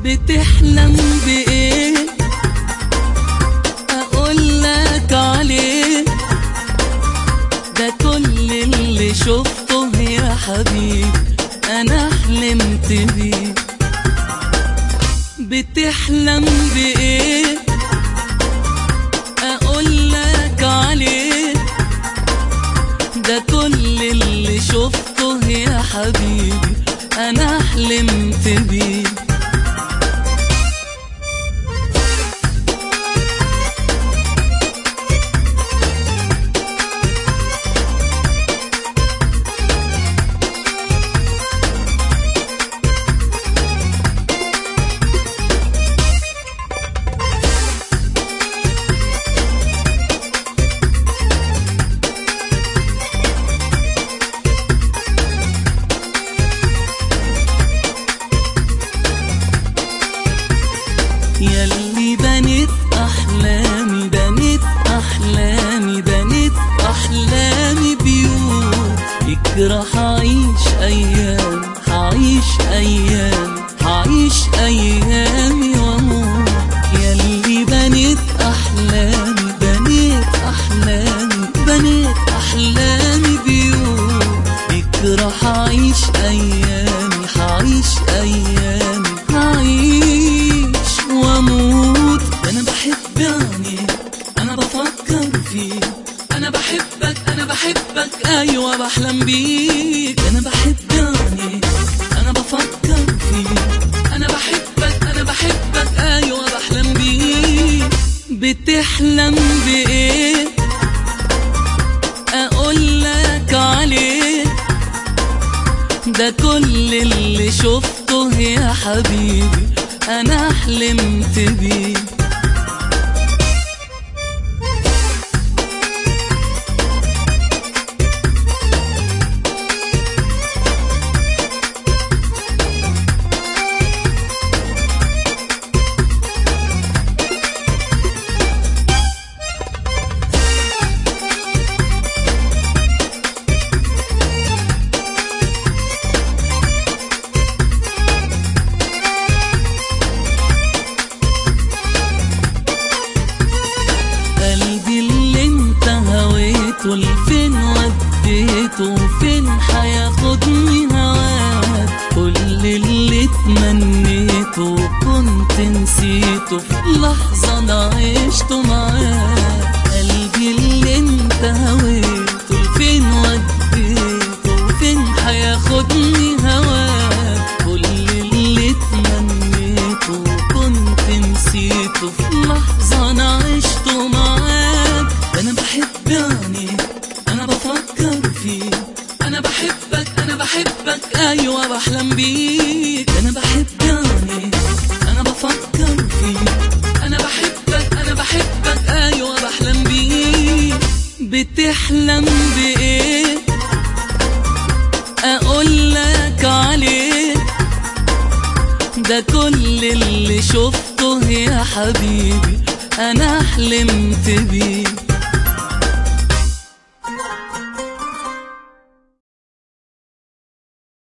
بتحلم بإيه أقولك عليه؟ ده كل اللي شفته يا حبيبي أنا حلمت بيه. بتحلم بإيه أقولك عليه؟ ده كل اللي شفته يا حبيبي أنا حلمت بيه. ياللي بنيت أحلامي بنيت أحلامي بنيت أحلامي بيوت، يكره هعيش أيام هعيش أيام هعيش أيامي وأموت. ياللي بنيت أحلامي بنيت أحلامي بنيت أحلامي بيوت، يكره هعيش أيامي هعيش أيامي هعيش واموت. انا بحب عينيك انا بفكر فيك، انا بحبك انا بحبك ايوه بحلم بيك. انا بحب عينيك انا بفكر فيك، انا بحبك انا بحبك ايوه بحلم بيك. بتحلم بايه اقولك عليه؟ ده كل اللي شفته يا حبيبي أنا حلمت بيه. لفين وديته وفين هياخدني هواك؟ كل اللي اتمنيته وكنت نسيته في لحظة انا عشته معاك. قلبي اللي انت هويته لفين وديته وفين هياخدني هواك؟ كل اللي اتمنيته وكنت نسيته في لحظة انا عشته معاك. انا بحب عينيك انا بفكر فيك، انا بحبك انا بحبك ايوه بحلم بيك. انا بحب عينيك انا بفكر فيك، انا بحبك انا بحبك ايوه بحلم بيك. بتحلم بايه اقولك عليه؟ ده كل اللي شفته يا حبيبي انا حلمت بيه.